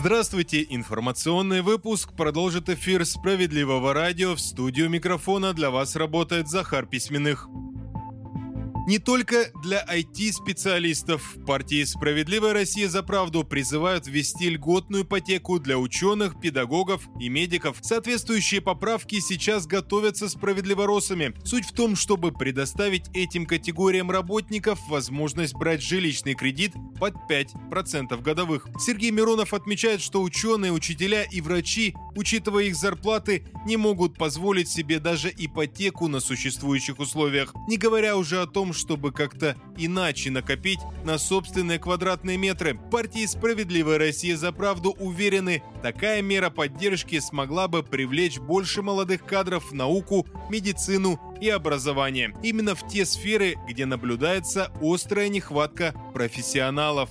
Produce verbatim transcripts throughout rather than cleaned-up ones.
Здравствуйте! Информационный выпуск продолжит эфир «Справедливого радио». В студию микрофона для вас работает Захар Письменных. Не только для ай ти-специалистов. В партии «Справедливая Россия за правду» призывают ввести льготную ипотеку для ученых, педагогов и медиков. Соответствующие поправки сейчас готовятся справедливоросами. Суть в том, чтобы предоставить этим категориям работников возможность брать жилищный кредит под пять процентов годовых. Сергей Миронов отмечает, что ученые, учителя и врачи, учитывая их зарплаты, не могут позволить себе даже ипотеку на существующих условиях. Не говоря уже о том, чтобы как-то иначе накопить на собственные квадратные метры. В партии «Справедливая Россия за правду» уверены, такая мера поддержки смогла бы привлечь больше молодых кадров в науку, медицину и образование. Именно в те сферы, где наблюдается острая нехватка профессионалов.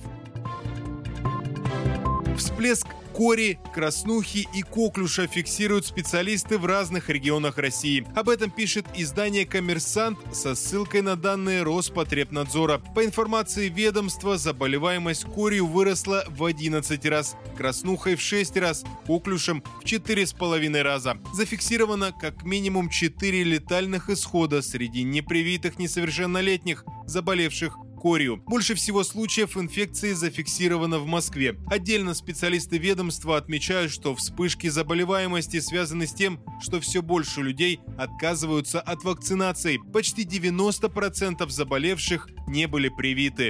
Всплеск кори, краснухи и коклюша фиксируют специалисты в разных регионах России. Об этом пишет издание «Коммерсант» со ссылкой на данные Роспотребнадзора. По информации ведомства, заболеваемость корью выросла в одиннадцать раз, краснухой в шесть раз, коклюшем в четыре с половиной раза. Зафиксировано как минимум четыре летальных исхода среди непривитых несовершеннолетних, заболевших корью. Больше всего случаев инфекции зафиксировано в Москве. Отдельно специалисты ведомства отмечают, что вспышки заболеваемости связаны с тем, что все больше людей отказываются от вакцинации. Почти девяносто процентов заболевших не были привиты.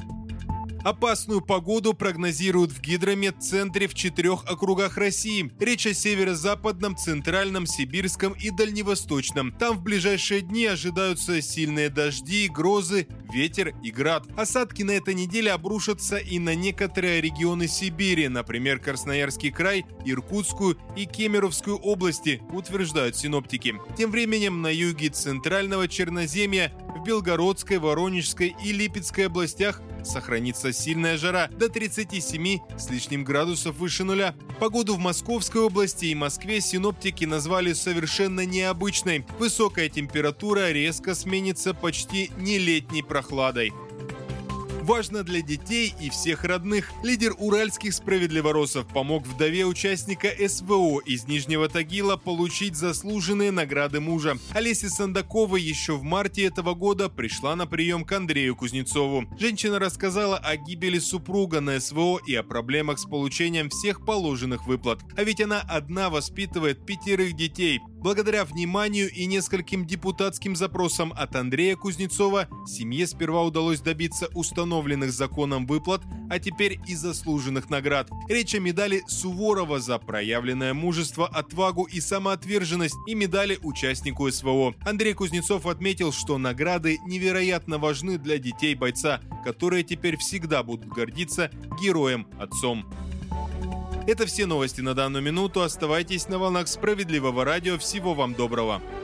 Опасную погоду прогнозируют в гидрометцентре в четырех округах России. Речь о северо-западном, центральном, сибирском и дальневосточном. Там в ближайшие дни ожидаются сильные дожди, грозы, ветер и град. Осадки на этой неделе обрушатся и на некоторые регионы Сибири, например, Красноярский край, Иркутскую и Кемеровскую области, утверждают синоптики. Тем временем на юге центрального Черноземья, в Белгородской, Воронежской и Липецкой областях сохранится сильная жара до тридцати семи с лишним градусов выше нуля. Погоду в Московской области и Москве синоптики назвали совершенно необычной. Высокая температура резко сменится почти не летней прохладой. Важно для детей и всех родных. Лидер уральских справедливоросов помог вдове участника эс вэ о из Нижнего Тагила получить заслуженные награды мужа. Олеся Сандакова еще в марте этого года пришла на прием к Андрею Кузнецову. Женщина рассказала о гибели супруга на эс вэ о и о проблемах с получением всех положенных выплат. А ведь она одна воспитывает пятерых детей. Благодаря вниманию и нескольким депутатским запросам от Андрея Кузнецова семье сперва удалось добиться установленных законом выплат, а теперь и заслуженных наград. Речь о медали Суворова за проявленное мужество, отвагу и самоотверженность и медали участнику эс вэ о. Андрей Кузнецов отметил, что награды невероятно важны для детей бойца, которые теперь всегда будут гордиться героем-отцом. Это все новости на данную минуту. Оставайтесь на волнах Справедливого радио. Всего вам доброго.